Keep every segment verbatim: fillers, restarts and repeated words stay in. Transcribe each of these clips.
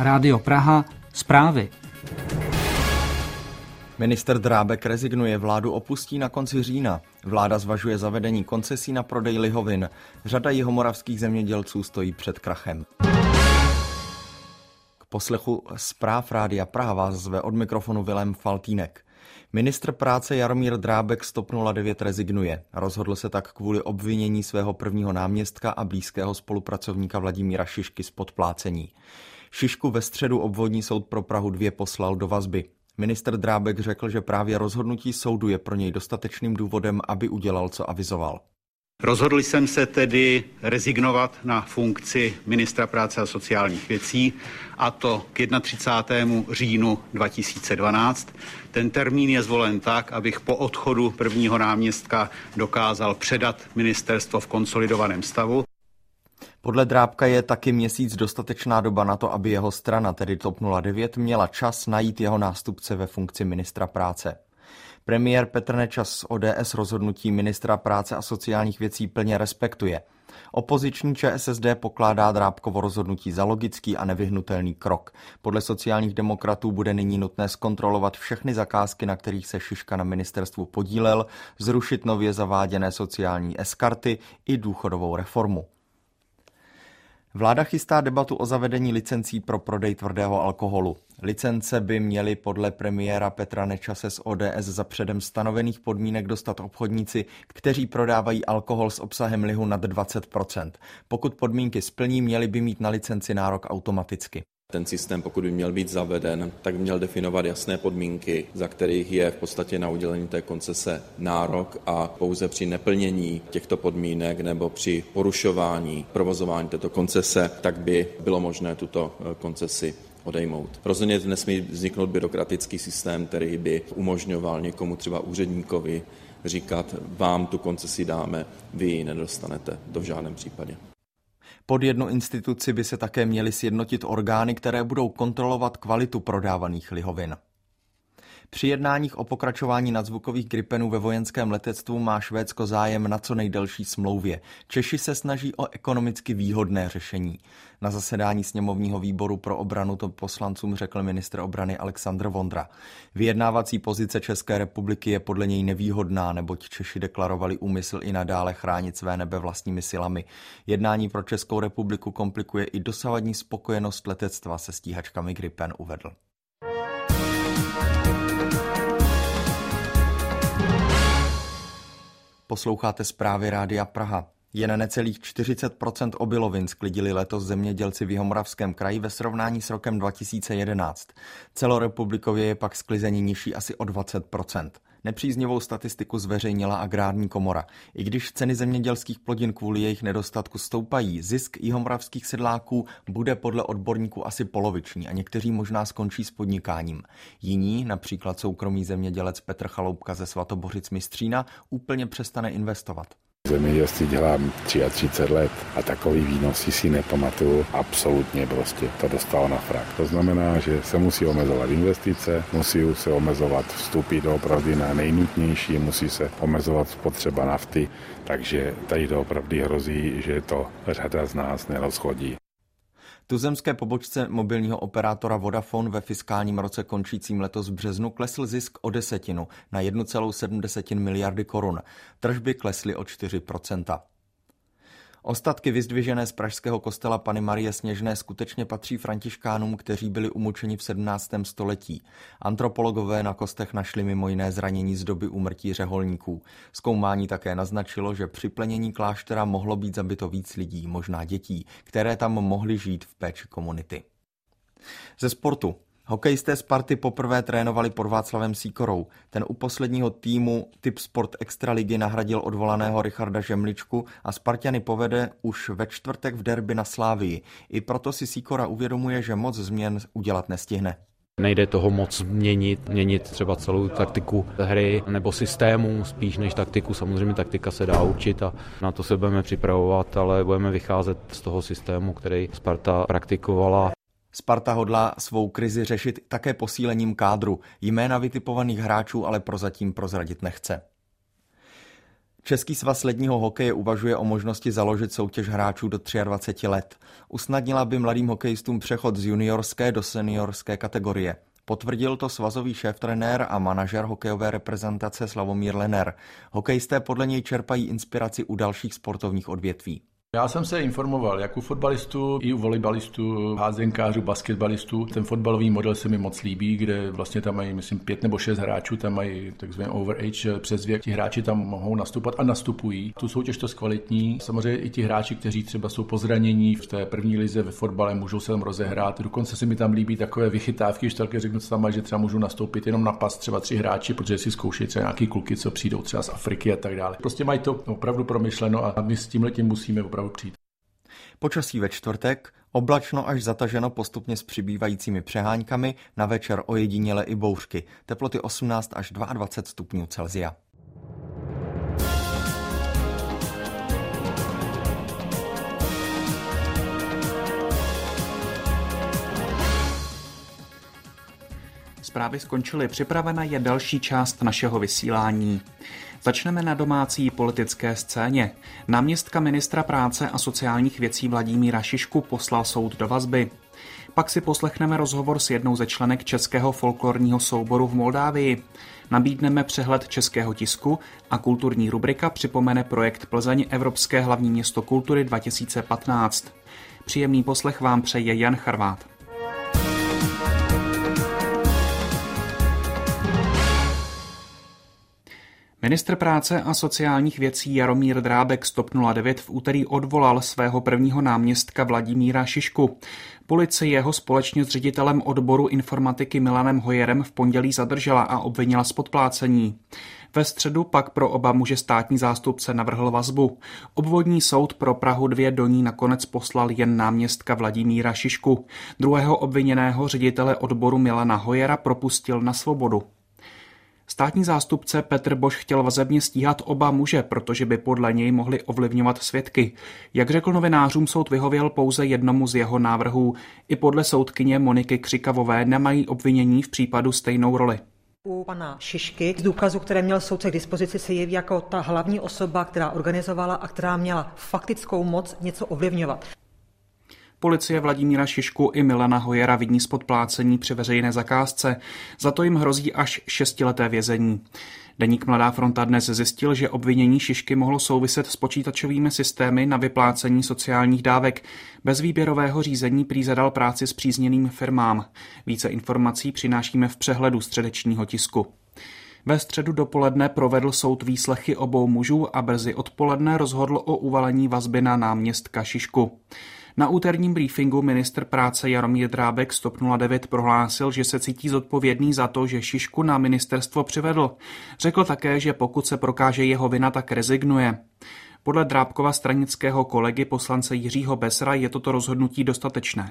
Rádio Praha, zprávy. Ministr Drábek rezignuje, vládu opustí na konci října. Vláda zvažuje zavedení koncesí na prodej lihovin. Řada jihomoravských zemědělců stojí před krachem. K poslechu zpráv Rádia Praha vás zve od mikrofonu Vilém Faltýnek. Ministr práce Jaromír Drábek z TOP nula devět rezignuje. Rozhodl se tak kvůli obvinění svého prvního náměstka a blízkého spolupracovníka Vladimíra Šišky z podplácení. Šišku ve středu obvodní soud pro Prahu dva poslal do vazby. Ministr Drábek řekl, že právě rozhodnutí soudu je pro něj dostatečným důvodem, aby udělal, co avizoval. Rozhodl jsem se tedy rezignovat na funkci ministra práce a sociálních věcí, a to k třicátému prvnímu říjnu dva tisíce dvanáct. Ten termín je zvolen tak, abych po odchodu prvního náměstka dokázal předat ministerstvo v konsolidovaném stavu. Podle Drábka je taky měsíc dostatečná doba na to, aby jeho strana, tedy TOP nula devět, měla čas najít jeho nástupce ve funkci ministra práce. Premiér Petr Nečas z O D S rozhodnutí ministra práce a sociálních věcí plně respektuje. Opoziční Č S S D pokládá Drábkovo rozhodnutí za logický a nevyhnutelný krok. Podle sociálních demokratů bude nyní nutné zkontrolovat všechny zakázky, na kterých se Šiška na ministerstvu podílel, zrušit nově zaváděné sociální e-karty i důchodovou reformu. Vláda chystá debatu o zavedení licencí pro prodej tvrdého alkoholu. Licence by měly podle premiéra Petra Nečase z O D S za předem stanovených podmínek dostat obchodníci, kteří prodávají alkohol s obsahem lihu nad dvacet procent. Pokud podmínky splní, měli by mít na licenci nárok automaticky. Ten systém, pokud by měl být zaveden, tak by měl definovat jasné podmínky, za kterých je v podstatě na udělení té koncese nárok, a pouze při neplnění těchto podmínek nebo při porušování provozování této koncese, tak by bylo možné tuto koncesi odejmout. Rozhodně nesmí vzniknout byrokratický systém, který by umožňoval někomu, třeba úředníkovi, říkat, vám tu koncesi dáme, vy ji nedostanete, to v žádném případě. Pod jednu instituci by se také měly sjednotit orgány, které budou kontrolovat kvalitu prodávaných lihovin. Při jednáních o pokračování nadzvukových gripenů ve vojenském letectvu má Švédsko zájem na co nejdelší smlouvě. Češi se snaží o ekonomicky výhodné řešení. Na zasedání sněmovního výboru pro obranu to poslancům řekl ministr obrany Alexandr Vondra. Vyjednávací pozice České republiky je podle něj nevýhodná, neboť Češi deklarovali úmysl i nadále chránit své nebe vlastními silami. Jednání pro Českou republiku komplikuje i dosavadní spokojenost letectva se stíhačkami Gripen, uvedl. Posloucháte zprávy Rádia Praha. Jen necelých čtyřicet procent obilovin sklidili letos zemědělci v Jihomoravském kraji ve srovnání s rokem dva tisíce jedenáct. Celorepublikově je pak sklizení nižší asi o dvacet procent. Nepříznivou statistiku zveřejnila Agrární komora. I když ceny zemědělských plodin kvůli jejich nedostatku stoupají, zisk jihomoravských sedláků bude podle odborníků asi poloviční a někteří možná skončí s podnikáním. Jiní, například soukromý zemědělec Petr Chaloupka ze Svatobořic Mistřína, úplně přestane investovat. Zemědělství dělám třicet tři let a takový výnosy si nepamatuju, absolutně prostě to dostalo na frak. To znamená, že se musí omezovat investice, musí se omezovat vstupy do opravdu na nejnutnější, musí se omezovat spotřeba nafty, takže tady to opravdu hrozí, že to řada z nás nerozchodí. Tuzemské pobočce mobilního operátora Vodafone ve fiskálním roce končícím letos v březnu klesl zisk o desetinu na jedna celá sedm miliardy korun. Tržby klesly o čtyři procenta. Ostatky vyzdvižené z pražského kostela Panny Marie Sněžné skutečně patří františkánům, kteří byli umučeni v sedmnáctém století. Antropologové na kostech našli mimo jiné zranění z doby úmrtí řeholníků. Zkoumání také naznačilo, že při plenění kláštera mohlo být zabito víc lidí, možná dětí, které tam mohly žít v péči komunity. Ze sportu. Hokejisté Sparty poprvé trénovali pod Václavem Sýkorou. Ten u posledního týmu Typ Sport Extraligy nahradil odvolaného Richarda Žemličku a Sparťany povede už ve čtvrtek v derby na Slávii. I proto si Sýkora uvědomuje, že moc změn udělat nestihne. Nejde toho moc měnit, měnit třeba celou taktiku hry nebo systému, spíš než taktiku. Samozřejmě taktika se dá učit a na to se budeme připravovat, ale budeme vycházet z toho systému, který Sparta praktikovala. Sparta hodlá svou krizi řešit také posílením kádru. Jména vytipovaných hráčů ale prozatím prozradit nechce. Český svaz ledního hokeje uvažuje o možnosti založit soutěž hráčů do dvaceti tří let. Usnadnila by mladým hokejistům přechod z juniorské do seniorské kategorie. Potvrdil to svazový šéftrenér a manažer hokejové reprezentace Slavomír Lenner. Hokejisté podle něj čerpají inspiraci u dalších sportovních odvětví. Já jsem se informoval, jak u fotbalistů, i u volejbalistů, házenkářů, basketbalistů. Ten fotbalový model se mi moc líbí, kde vlastně tam mají, myslím, pět nebo šest hráčů, tam mají takzvaný overage přes věk. Ti hráči tam mohou nastupovat a nastupují. Tu soutěž to zkvalitní. Samozřejmě i ti hráči, kteří třeba jsou po zranění v té první lize ve fotbale, můžou se tam rozehrát. Dokonce se mi tam líbí takové vychytávky, že také řeknu, co tam mají, že třeba můžou nastoupit jenom na pas třeba tři hráči, protože si zkouší třeba nějaký kluky, co přijdou třeba z Afriky a tak dále. Prostě mají to opravdu promyšleno a my s tímhletím musíme opravdu přijít. Počasí ve čtvrtek, oblačno až zataženo postupně s přibývajícími přeháňkami, na večer ojediněle i bouřky, teploty osmnáct až dvacet dva stupňů Celsia. Zprávy skončily, připravena je další část našeho vysílání. Začneme na domácí politické scéně. Náměstka ministra práce a sociálních věcí Vladimíra Šišku poslal soud do vazby. Pak si poslechneme rozhovor s jednou ze členek českého folklorního souboru v Moldávii. Nabídneme přehled českého tisku a kulturní rubrika připomene projekt Plzeň Evropské hlavní město kultury dva tisíce patnáct. Příjemný poslech vám přeje Jan Charvát. Ministr práce a sociálních věcí Jaromír Drábek z TOP nula devět v úterý odvolal svého prvního náměstka Vladimíra Šišku. Policie ho společně s ředitelem odboru informatiky Milanem Hojerem v pondělí zadržela a obvinila z podplácení. Ve středu pak pro oba muže státní zástupce navrhl vazbu. Obvodní soud pro Prahu dva do ní nakonec poslal jen náměstka Vladimíra Šišku. Druhého obviněného ředitele odboru Milana Hojera propustil na svobodu. Státní zástupce Petr Boš chtěl vazebně stíhat oba muže, protože by podle něj mohli ovlivňovat svědky. Jak řekl novinářům, soud vyhověl pouze jednomu z jeho návrhů. I podle soudkyně Moniky Křikavové nemají obvinění v případu stejnou roli. U pana Šišky z důkazů, které měl soudce k dispozici, se jeví jako ta hlavní osoba, která organizovala a která měla faktickou moc něco ovlivňovat. Policie Vladimíra Šišku i Milana Hojera viní z podplácení při veřejné zakázce. Za to jim hrozí až šestileté vězení. Deník Mladá fronta dnes zjistil, že obvinění Šišky mohlo souviset s počítačovými systémy na vyplácení sociálních dávek. Bez výběrového řízení prý zadal práci spřízněným firmám. Více informací přinášíme v přehledu středečního tisku. Ve středu dopoledne provedl soud výslechy obou mužů a brzy odpoledne rozhodl o uvalení vazby na náměstka Šišku. Na úterním briefingu ministr práce Jaromír Drábek z TOP nula devět prohlásil, že se cítí zodpovědný za to, že Šišku na ministerstvo přivedl. Řekl také, že pokud se prokáže jeho vina, tak rezignuje. Podle Drábkova stranického kolegy poslance Jiřího Besra je toto rozhodnutí dostatečné.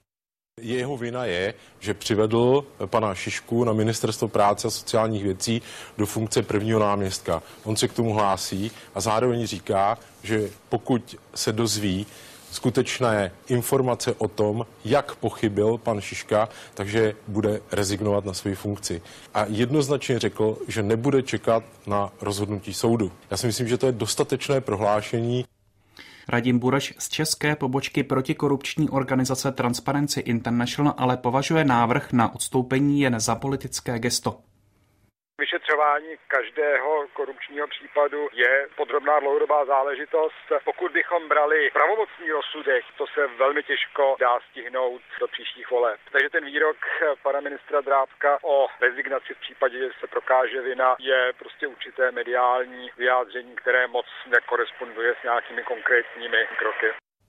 Jeho vina je, že přivedl pana Šišku na ministerstvo práce a sociálních věcí do funkce prvního náměstka. On se k tomu hlásí a zároveň říká, že pokud se dozví skutečné informace o tom, jak pochybil pan Šiška, takže bude rezignovat na svou funkci. A jednoznačně řekl, že nebude čekat na rozhodnutí soudu. Já si myslím, že to je dostatečné prohlášení. Radim Bureš z české pobočky protikorupční organizace Transparency International ale považuje návrh na odstoupení jen za politické gesto. Vyšetřování každého korupčního případu je podrobná dlouhodobá záležitost. Pokud bychom brali pravomocný rozsudek, to se velmi těžko dá stihnout do příštích voleb. Takže ten výrok pana ministra Drábka o rezignaci v případě, že se prokáže vina, je prostě určité mediální vyjádření, které moc nekoresponduje s nějakými konkrétními kroky.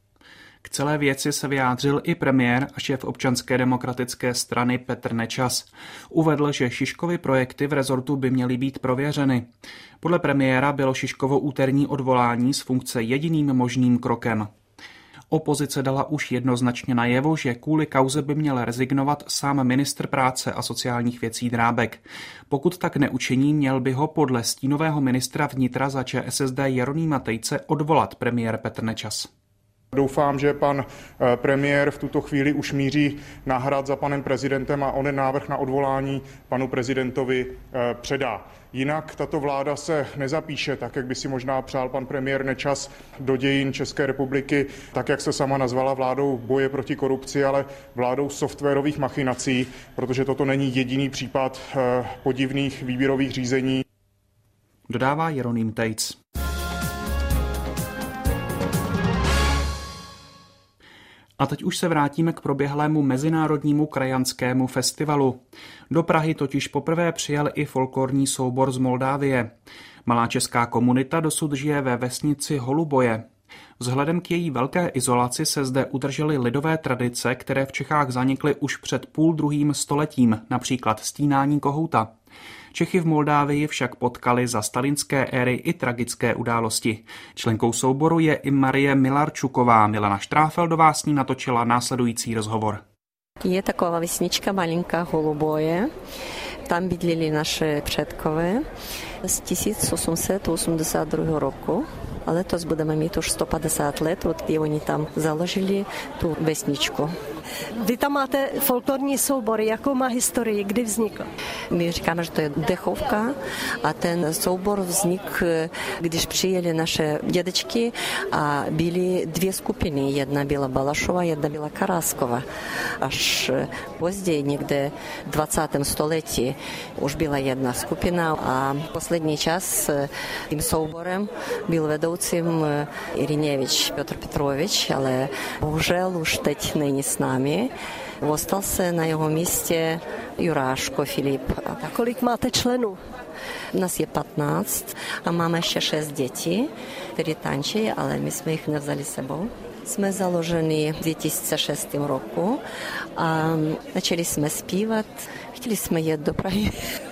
K celé věci se vyjádřil i premiér a šéf Občanské demokratické strany Petr Nečas. Uvedl, že Šiškovy projekty v rezortu by měly být prověřeny. Podle premiéra bylo Šiškovo úterní odvolání z funkce jediným možným krokem. Opozice dala už jednoznačně najevo, že kvůli kauze by měl rezignovat sám ministr práce a sociálních věcí Drábek. Pokud tak neučiní, měl by ho podle stínového ministra vnitra za ČSSD Jeronýma Tejce odvolat premiér Petr Nečas. Doufám, že pan premiér v tuto chvíli už míří na hrad za panem prezidentem a onen návrh na odvolání panu prezidentovi předá. Jinak tato vláda se nezapíše, tak jak by si možná přál pan premiér Nečas, do dějin České republiky, tak jak se sama nazvala, vládou boje proti korupci, ale vládou softwarových machinací, protože toto není jediný případ podivných výběrových řízení. Dodává Jeroným Tejc. A teď už se vrátíme k proběhlému mezinárodnímu krajanskému festivalu. Do Prahy totiž poprvé přijel i folklorní soubor z Moldávie. Malá česká komunita dosud žije ve vesnici Holuboje. Vzhledem k její velké izolaci se zde udržely lidové tradice, které v Čechách zanikly už před půl druhým stoletím, například stínání kohouta. Čechy v Moldávii však potkali za stalinské éry i tragické události. Členkou souboru je i Marie Milarčuková. Milana Štráfeldová s ní natočila následující rozhovor. Je taková vesnička malinká Holuboje. Tam bydlili naše předkové z tisíc osm set osmdesát druhého roku. A letos budeme mít už sto padesát let, od kdy oni tam založili tu vesničku. Vy tam máte folklorní soubory, jakou má historii, kdy vznikl? My říkáme, že to je dechovka a ten soubor vznikl, když přijeli naše dědečky a byly dvě skupiny. Jedna byla Balašova, jedna byla Karaskova. Až později, někde v dvacátém století, už byla jedna skupina a poslední čas tím souborem byl vedoucím Irinevič Petr Petrovič, ale bohužel už teď není s námi. Ostal se na jeho místě Juráško Filip. A kolik máte členů? Nás je patnáct a máme ještě šest dětí, které tančí, ale my jsme jich nevzali sebou. Jsme založeni v dvě tisíce šestém roku a začali jsme zpívat. Chtěli jsme jet do Prahy.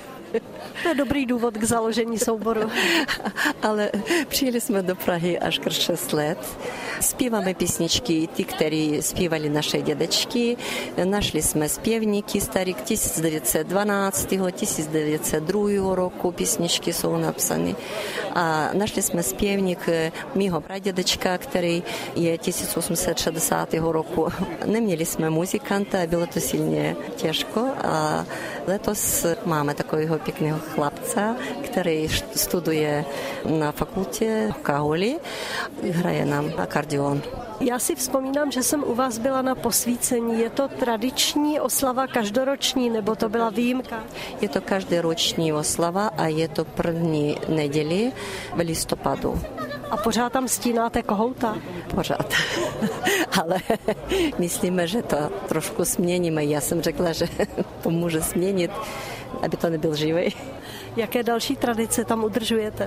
To je dobrý důvod k založení souboru. Ale přijeli jsme do Prahy až k šest let. Zpíváme písničky, ty, které zpívali naše dědečky. Našli jsme zpěvníky starých tisíc devět set dvanáctého tisíc devět set druhého roku. Písničky jsou napsány. A našli jsme zpěvník mýho pradědečka, který je tisíc osm set šedesátého roku. Neměli jsme muzikanta, bylo to silně těžko. A letos máme takového pěkného chlapca, který studuje na fakultě v Kauli, hraje nám akordeon. Já si vzpomínám, že jsem u vás byla na posvícení. Je to tradiční oslava každoroční, nebo to byla výjimka? Je to každoroční oslava a je to první neděli v listopadu. A pořád tam stínáte kohouta? Pořád. Ale myslíme, že to trošku změníme. Já jsem řekla, že to může změnit, aby to nebyl živý. Jaké další tradice tam udržujete?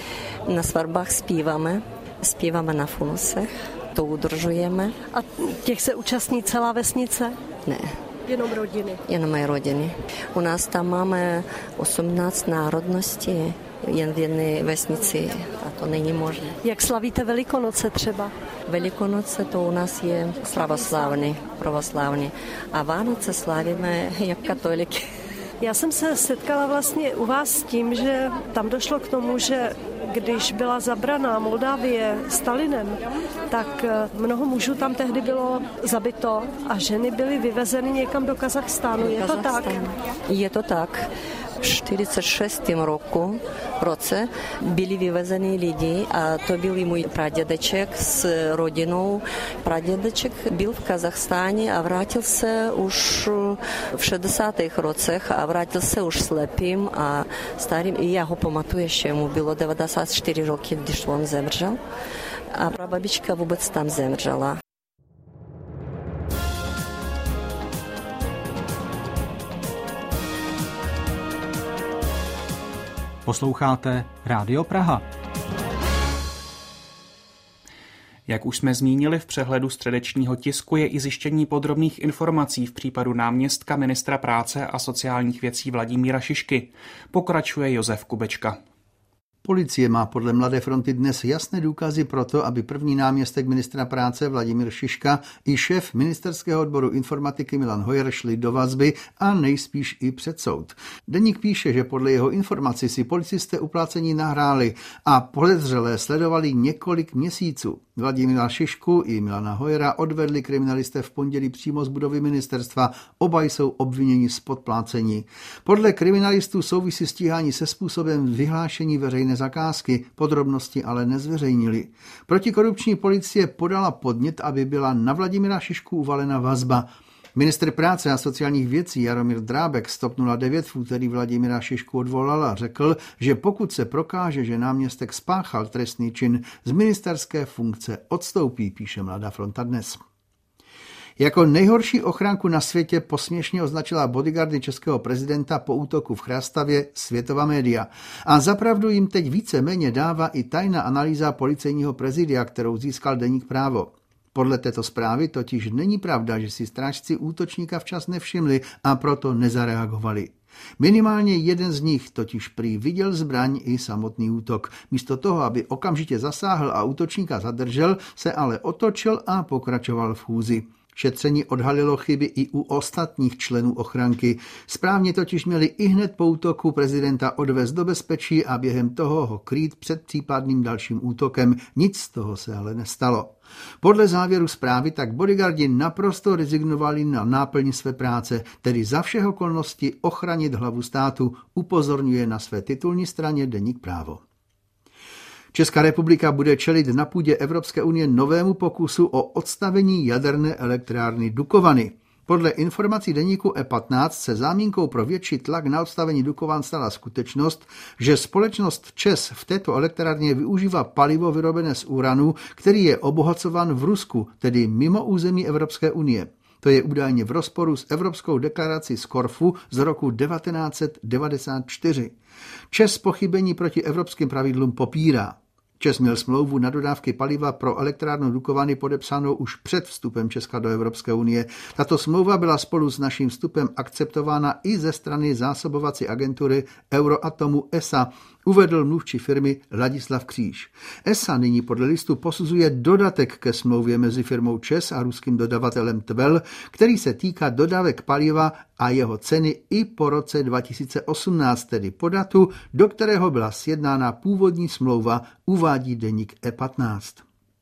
Na svatbách zpíváme. Zpíváme na funusech. To udržujeme. A těch se účastní celá vesnice? Ne. Jenom rodiny? Jenom moje rodiny. U nás tam máme osmnáct národností jen v jedné vesnici a to není možné. Jak slavíte Velikonoce třeba? Velikonoce to u nás je pravoslavný, pravoslavný. A Vánoce slavíme jak katoliky. Já jsem se setkala vlastně u vás s tím, že tam došlo k tomu, že když byla zabraná Moldávie Stalinem, tak mnoho mužů tam tehdy bylo zabito a ženy byly vyvezeny někam do Kazachstánu. Je to tak? Je to tak. V čtyřicet šestém roku roce byli vyvezeni lidi a to byl i můj pradědeček s rodinou. Pradědeček byl v Kazachstáně a vrátil se už v šedesátých rocech a vrátil se už slepým a starým. I já ho pamatuju, že mu bylo devadesát čtyři roky, když on zemřel. A prababička vůbec tam zemřela. Posloucháte Rádio Praha. Jak už jsme zmínili v přehledu středečního tisku, je i zjištění podrobných informací v případu náměstka ministra práce a sociálních věcí Vladimíra Šišky. Pokračuje Josef Kubečka. Policie má podle Mladé fronty dnes jasné důkazy pro to, aby první náměstek ministra práce Vladimír Šiška i šéf ministerského odboru informatiky Milan Hojer šli do vazby a nejspíš i před soud. Deník píše, že podle jeho informací si policisté uplácení nahráli a podezřelé sledovali několik měsíců. Vladimíra Šišku i Milana Hojera odvedli kriminalisté v pondělí přímo z budovy ministerstva. Oba jsou obviněni z podplácení. Podle kriminalistů souvisí stíhání se způsobem vyhlášení veřejné zakázky, podrobnosti ale nezveřejnili. Protikorupční policie podala podnět, aby byla na Vladimíra Šišku uvalena vazba. Ministr práce a sociálních věcí Jaromír Drábek z TOP nula devět v úterý Vladimíra Šišku odvolal a řekl, že pokud se prokáže, že náměstek spáchal trestný čin, z ministerské funkce odstoupí, píše Mladá fronta dnes. Jako nejhorší ochránku na světě posměšně označila bodyguardy českého prezidenta po útoku v Chrastavě světová média. A zapravdu jim teď víceméně dává i tajná analýza policejního prezidia, kterou získal deník Právo. Podle této zprávy totiž není pravda, že si strážci útočníka včas nevšimli a proto nezareagovali. Minimálně jeden z nich totiž prý viděl zbraň i samotný útok. Místo toho, aby okamžitě zasáhl a útočníka zadržel, se ale otočil a pokračoval v chůzi. Šetření odhalilo chyby i u ostatních členů ochranky. Správně totiž měli ihned po útoku prezidenta odvést do bezpečí a během toho ho krýt před případným dalším útokem. Nic z toho se ale nestalo. Podle závěru zprávy tak bodyguardi naprosto rezignovali na náplň své práce, tedy za všech okolností ochránit hlavu státu, upozorňuje na své titulní straně deník Právo. Česká republika bude čelit na půdě Evropské unie novému pokusu o odstavení jaderné elektrárny Dukovany. Podle informací deníku E patnáct se zámínkou pro větší tlak na odstavení Dukovan stala skutečnost, že společnost ČEZ v této elektrárně využívá palivo vyrobené z uranu, který je obohacován v Rusku, tedy mimo území Evropské unie. To je údajně v rozporu s Evropskou deklarací z Korfu z roku devatenáct set devadesát čtyři. ČEZ pochybení proti evropským pravidlům popírá. ČEZ měl smlouvu na dodávky paliva pro elektrárnu Dukovany podepsanou už před vstupem Česka do Evropské unie. Tato smlouva byla spolu s naším vstupem akceptována i ze strany zásobovací agentury Euratomu E S A, uvedl mluvčí firmy Ladislav Kříž. E S A nyní podle listu posuzuje dodatek ke smlouvě mezi firmou ČEZ a ruským dodavatelem Tvel, který se týká dodávek paliva a jeho ceny i po roce dva tisíce osmnáct, tedy po datu, do kterého byla sjednána původní smlouva, uvádí deník E patnáct.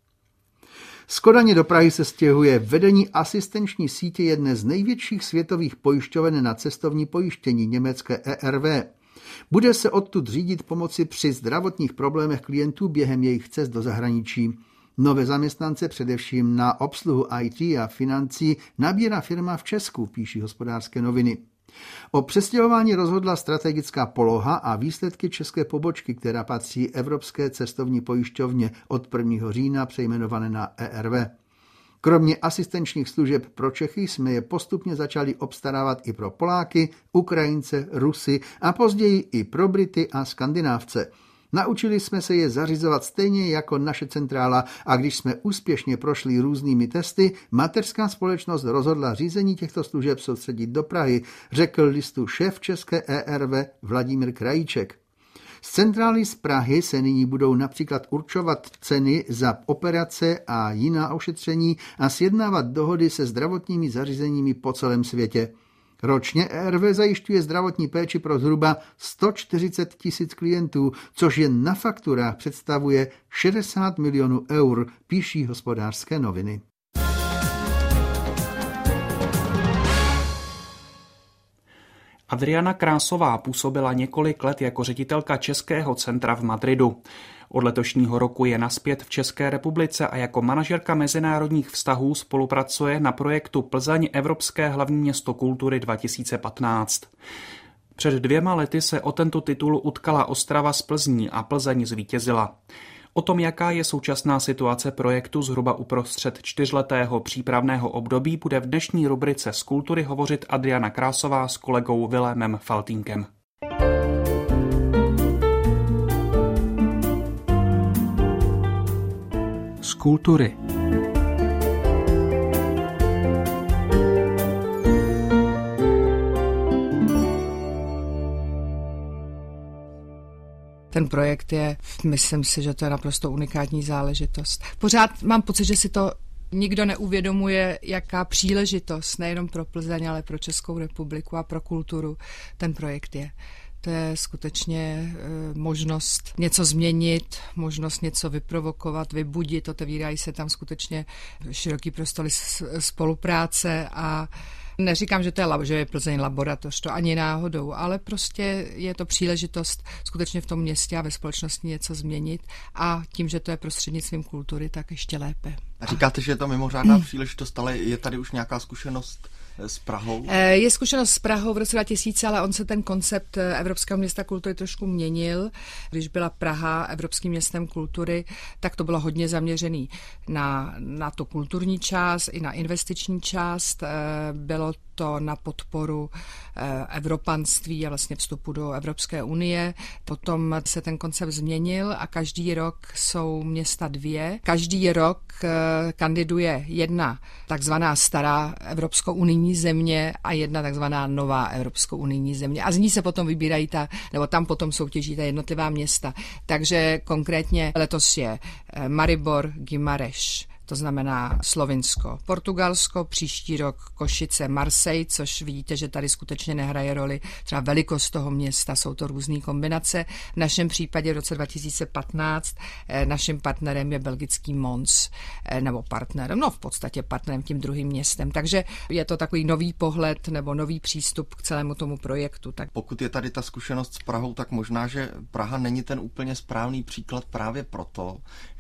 Z Kodaně do Prahy se stěhuje vedení asistenční sítě jedné z největších světových pojišťoven na cestovní pojištění, německé E R V. Bude se odtud řídit pomoci při zdravotních problémech klientů během jejich cest do zahraničí. Nové zaměstnance především na obsluhu í té a financí nabírá firma v Česku, píší Hospodářské noviny. O přestěhování rozhodla strategická poloha a výsledky české pobočky, která patří Evropské cestovní pojišťovně, od prvního října přejmenované na E R V. Kromě asistenčních služeb pro Čechy jsme je postupně začali obstarávat i pro Poláky, Ukrajince, Rusy a později i pro Brity a Skandinávce. Naučili jsme se je zařizovat stejně jako naše centrála a když jsme úspěšně prošli různými testy, mateřská společnost rozhodla řízení těchto služeb soustředit do Prahy, řekl listu šéf české E R V Vladimír Krajíček. Z centrály z Prahy se nyní budou například určovat ceny za operace a jiná ošetření a sjednávat dohody se zdravotními zařízeními po celém světě. Ročně E R V zajišťuje zdravotní péči pro zhruba sto čtyřicet tisíc klientů, což jen na fakturách představuje šedesát milionů eur, píší Hospodářské noviny. Adriana Krásová působila několik let jako ředitelka Českého centra v Madridu. Od letošního roku je nazpět v České republice a jako manažerka mezinárodních vztahů spolupracuje na projektu Plzeň Evropské hlavní město kultury dva tisíce patnáct. Před dvěma lety se o tento titul utkala Ostrava s Plzní a Plzeň zvítězila. O tom, jaká je současná situace projektu zhruba uprostřed čtyřletého přípravného období, bude v dnešní rubrice z kultury hovořit Adriana Krásová s kolegou Vilémem Faltínkem. Z kultury. Ten projekt je, myslím si, že to je naprosto unikátní záležitost. Pořád mám pocit, že si to nikdo neuvědomuje, jaká příležitost nejenom pro Plzeň, ale pro Českou republiku a pro kulturu ten projekt je. To je skutečně možnost něco změnit, možnost něco vyprovokovat, vybudit, otevírají se tam skutečně široký prostory spolupráce a neříkám, že to je, že je Plzeň laboratoř, to ani náhodou, ale prostě je to příležitost skutečně v tom městě a ve společnosti něco změnit a tím, že to je prostřednictvím kultury, tak ještě lépe. A říkáte, že je to mimořádná příležitost, ale je tady už nějaká zkušenost s Prahou? Je zkušenost s Prahou v roce dva tisíce, ale on se ten koncept Evropského města kultury trošku měnil. Když byla Praha Evropským městem kultury, tak to bylo hodně zaměřený na, na tu kulturní část i na investiční část. Bylo to na podporu evropanství a vlastně vstupu do Evropské unie. Potom se ten koncept změnil a každý rok jsou města dvě. Každý rok kandiduje jedna takzvaná stará evropsko-unijní země a jedna takzvaná nová evropsko-unijní země. A z ní se potom vybírají ta, nebo tam potom soutěží ta jednotlivá města. Takže konkrétně letos je Maribor, Guimarães, to znamená Slovinsko, Portugalsko, příští rok Košice, Marseille, což vidíte, že tady skutečně nehraje roli třeba velikost toho města, jsou to různé kombinace. V našem případě v roce dva tisíce patnáct naším partnerem je belgický Mons, nebo partnerem, no v podstatě partnerem tím druhým městem. Takže je to takový nový pohled nebo nový přístup k celému tomu projektu. Tak pokud je tady ta zkušenost s Prahou, tak možná, že Praha není ten úplně správný příklad právě proto,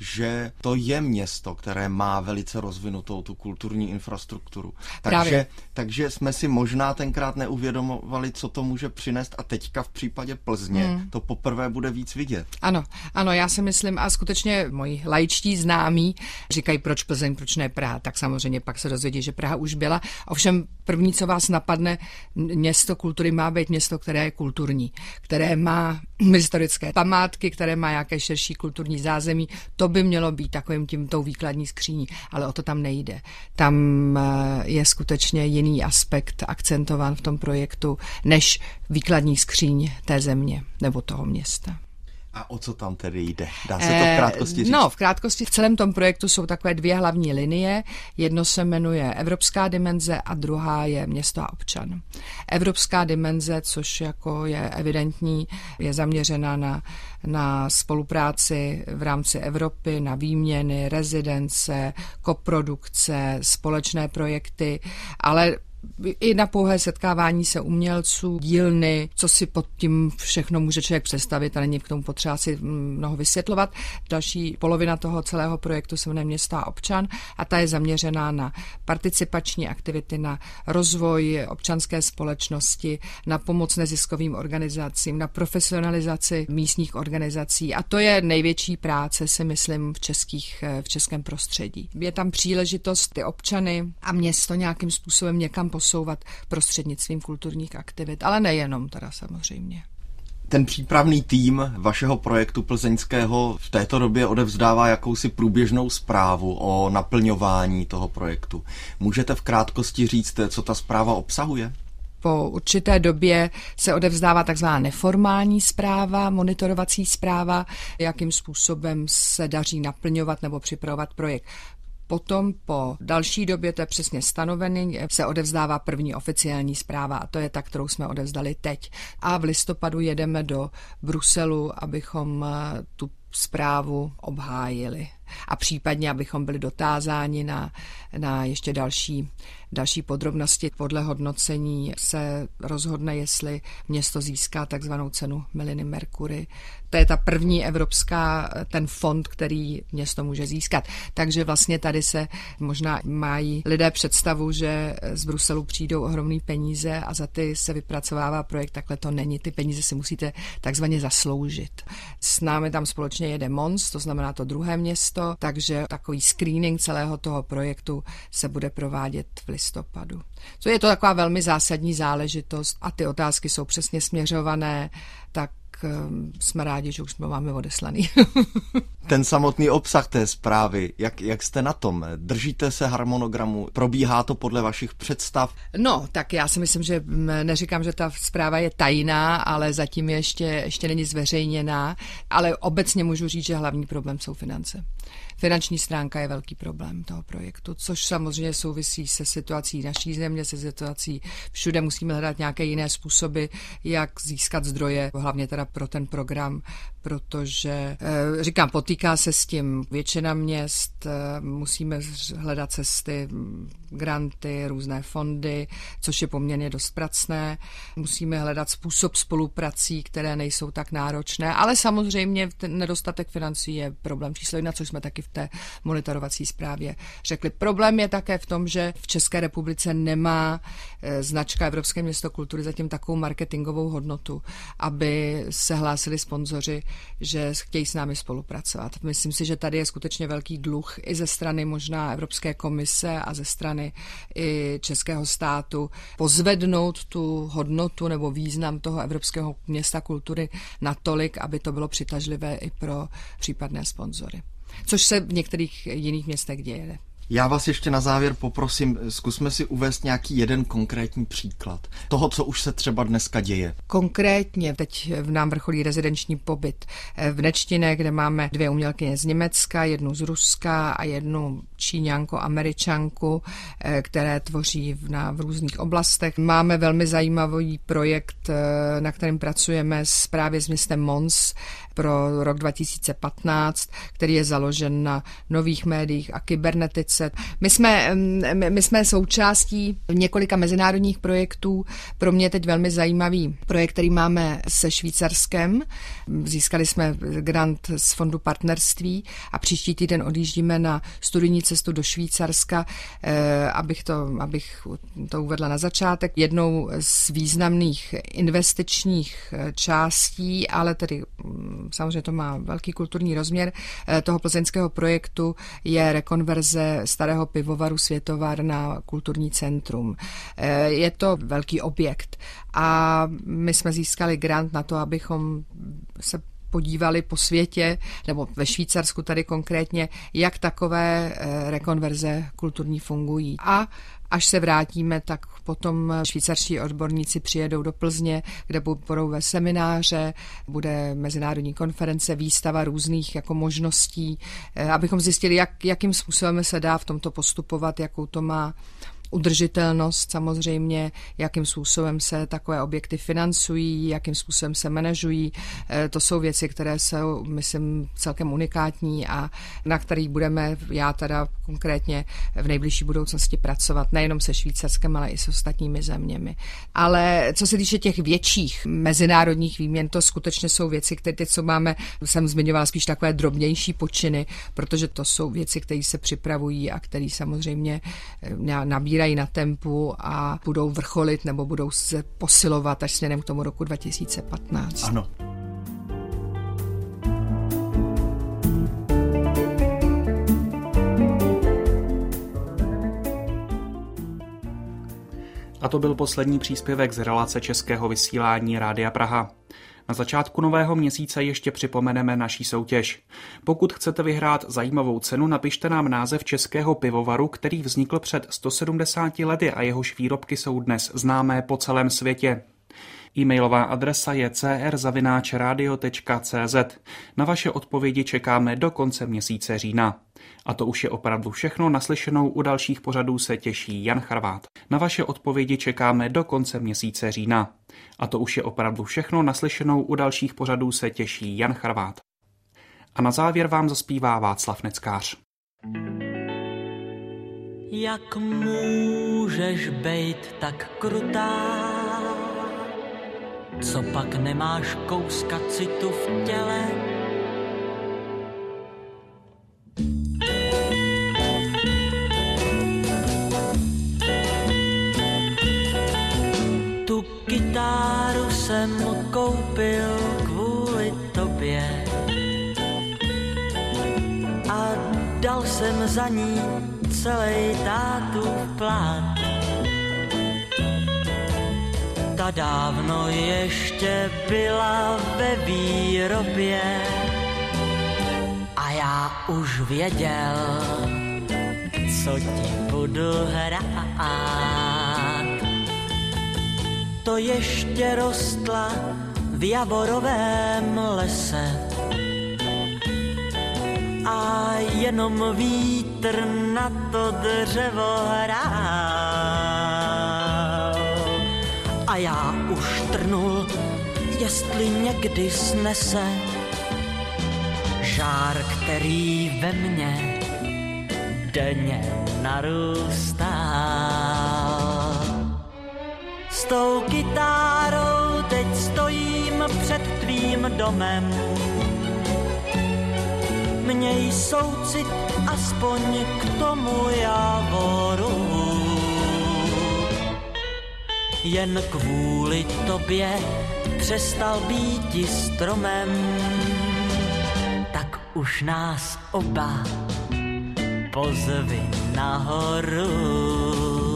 že to je město, které má má velice rozvinutou tu kulturní infrastrukturu. Takže, takže jsme si možná tenkrát neuvědomovali, co to může přinést a teďka v případě Plzně hmm. to poprvé bude víc vidět. Ano, ano, já si myslím a skutečně moji laičtí známí říkají, proč Plzeň, proč ne Praha, tak samozřejmě pak se dozvědí, že Praha už byla. Ovšem první, co vás napadne, město kultury má být město, které je kulturní, které má historické památky, které má nějaké širší kulturní zázemí. To by mělo být takovým tím tou výkladní skříní, ale o to tam nejde. Tam je skutečně jiný aspekt akcentován v tom projektu, než výkladní skříň té země nebo toho města. A o co tam tedy jde? Dá se to v krátkosti říct? No, v krátkosti v celém tom projektu jsou takové dvě hlavní linie. Jedno se jmenuje Evropská dimenze a druhá je město a občan. Evropská dimenze, což jako je evidentní, je zaměřena na, na spolupráci v rámci Evropy, na výměny, rezidence, koprodukce, společné projekty, ale i na pouhé setkávání se umělců, dílny, co si pod tím všechno může člověk představit, ale není k tomu potřeba si mnoho vysvětlovat. Další polovina toho celého projektu se jmenuje Město a občan a ta je zaměřená na participační aktivity, na rozvoj občanské společnosti, na pomoc neziskovým organizacím, na profesionalizaci místních organizací a to je největší práce, si myslím, v, českých, v českém prostředí. Je tam příležitost ty občany a město nějakým způsobem někam posouvat prostřednictvím kulturních aktivit, ale nejenom teda samozřejmě. Ten přípravný tým vašeho projektu plzeňského v této době odevzdává jakousi průběžnou zprávu o naplňování toho projektu. Můžete v krátkosti říct, co ta zpráva obsahuje? Po určité době se odevzdává takzvaná neformální zpráva, monitorovací zpráva, jakým způsobem se daří naplňovat nebo připravovat projekt. Potom po další době, to je přesně stanovený, se odevzdává první oficiální zpráva a to je ta, kterou jsme odevzdali teď. A v listopadu jedeme do Bruselu, abychom tu zprávu obhájili a případně, abychom byli dotázáni na, na ještě další, další podrobnosti. Podle hodnocení se rozhodne, jestli město získá takzvanou cenu Miliny Mercury. To je ta první evropská, ten fond, který město může získat. Takže vlastně tady se možná mají lidé představu, že z Bruselu přijdou ohromné peníze a za ty se vypracovává projekt. Takhle to není. Ty peníze si musíte takzvaně zasloužit. S námi tam společně jede Mons, to znamená to druhé město, takže takový screening celého toho projektu se bude provádět v listopadu. Co je to taková velmi zásadní záležitost a ty otázky jsou přesně směřované, tak jsme rádi, že už jsme máme odeslaný. ten samotný obsah té zprávy, jak, jak jste na tom? Držíte se harmonogramu? Probíhá to podle vašich představ? No, tak já si myslím, že neříkám, že ta zpráva je tajná, ale zatím ještě, ještě není zveřejněná, ale obecně můžu říct, že hlavní problém jsou finance. Finanční stránka je velký problém toho projektu, což samozřejmě souvisí se situací naší země, se situací všude. Musíme hledat nějaké jiné způsoby, jak získat zdroje, hlavně teda pro ten program, protože, říkám, potýká se s tím většina měst, musíme hledat cesty, granty, různé fondy, což je poměrně dost pracné. Musíme hledat způsob spoluprací, které nejsou tak náročné, ale samozřejmě ten nedostatek financí je problém číslo jedna, což jsme taky v té monitorovací zprávě řekli. Problém je také v tom, že v České republice nemá značka Evropské město kultury zatím takovou marketingovou hodnotu, aby se hlásili sponzoři, že chtějí s námi spolupracovat. Myslím si, že tady je skutečně velký dluh i ze strany možná Evropské komise a ze strany i českého státu pozvednout tu hodnotu nebo význam toho Evropského města kultury natolik, aby to bylo přitažlivé i pro případné sponzory. Což se v některých jiných městech děje. Já vás ještě na závěr poprosím, zkusme si uvést nějaký jeden konkrétní příklad toho, co už se třeba dneska děje. Konkrétně teď v nám vrcholí rezidenční pobyt v Nečtině, kde máme dvě umělkyně z Německa, jednu z Ruska a jednu Číňanku, Američanku, které tvoří v, na, v různých oblastech. Máme velmi zajímavý projekt, na kterém pracujeme s, právě s městem Mons pro rok dva tisíce patnáct, který je založen na nových médiích a kybernetice. My jsme, my jsme součástí několika mezinárodních projektů. Pro mě teď velmi zajímavý projekt, který máme se Švýcarskem. Získali jsme grant z Fondu partnerství a příští týden odjíždíme na studijní cestu do Švýcarska, abych to, abych to uvedla na začátek. Jednou z významných investičních částí, ale tedy samozřejmě to má velký kulturní rozměr, toho plzeňského projektu je rekonverze starého pivovaru Světovar na kulturní centrum. Je to velký objekt a my jsme získali grant na to, abychom se podívali po světě, nebo ve Švýcarsku tady konkrétně, jak takové rekonverze kulturní fungují. A až se vrátíme, tak potom švýcarští odborníci přijedou do Plzně, kde budou ve semináře, bude mezinárodní konference, výstava různých jako možností, abychom zjistili, jak, jakým způsobem se dá v tomto postupovat, jakou to má udržitelnost samozřejmě, jakým způsobem se takové objekty financují, jakým způsobem se manažují. To jsou věci, které jsou, myslím, celkem unikátní a na kterých budeme, já teda konkrétně v nejbližší budoucnosti pracovat, nejenom se Švýcarskem, ale i s ostatními zeměmi. Ale co se týče těch větších mezinárodních výměn, to skutečně jsou věci, které teď, co máme, jsem zmiňovala spíš takové drobnější počiny, protože to jsou věci, které se připravují a které samozřejmě nabírají na tempu a budou vrcholit nebo budou se posilovat až směrem k tomu roku dva tisíce patnáct. Ano. A to byl poslední příspěvek z relace českého vysílání Rádia Praha. Na začátku nového měsíce ještě připomeneme naší soutěž. Pokud chcete vyhrát zajímavou cenu, napište nám název českého pivovaru, který vznikl před sto sedmdesáti lety a jehož výrobky jsou dnes známé po celém světě. E-mailová adresa je c r zavináč radio tečka c z. Na vaše odpovědi čekáme do konce měsíce října. A to už je opravdu všechno, naslyšenou u dalších pořadů se těší Jan Charvát. Na vaše odpovědi čekáme do konce měsíce října. A to už je opravdu všechno, naslyšenou u dalších pořadů se těší Jan Charvát. A na závěr vám zaspívá Václav Neckář. Jak můžeš bejt tak krutá, co pak nemáš kouska citu v těle? Tu kytáru jsem koupil kvůli tobě a dal jsem za ní celý tátův plát. Ta dávno ještě byla ve výrobě a já už věděl, co ti budu hrát. To ještě rostla v javorovém lese a jenom vítr na to dřevo hrál. A já už trnul, jestli někdy snese žár, který ve mně denně narůstá. S tou kytárou teď stojím před tvým domem. Měj soucit aspoň k tomu javoru. Jen kvůli tobě přestal býti stromem, tak už nás oba pozvi nahoru.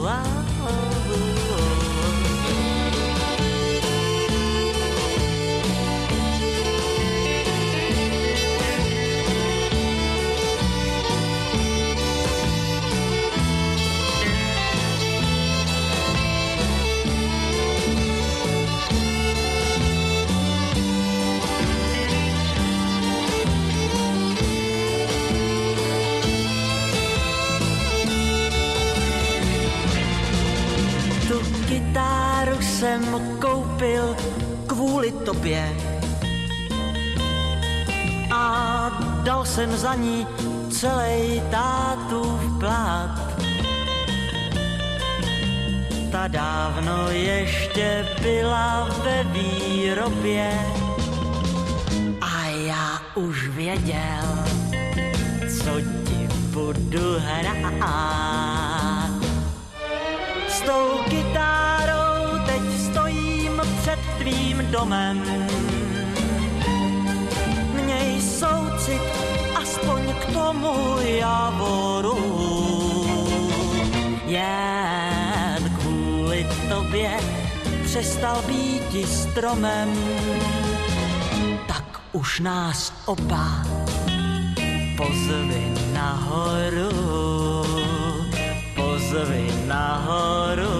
Kytáru jsem koupil kvůli tobě a dal jsem za ní celej tátův plat. Ta dávno ještě byla ve výrobě a já už věděl, co ti budu hrát. S tou kytárou teď stojím před tvým domem. Měj soucit aspoň k tomu javoru. Jen kvůli tobě přestal býti stromem, tak už nás oba pozvi nahoru. Pozvi nahoru.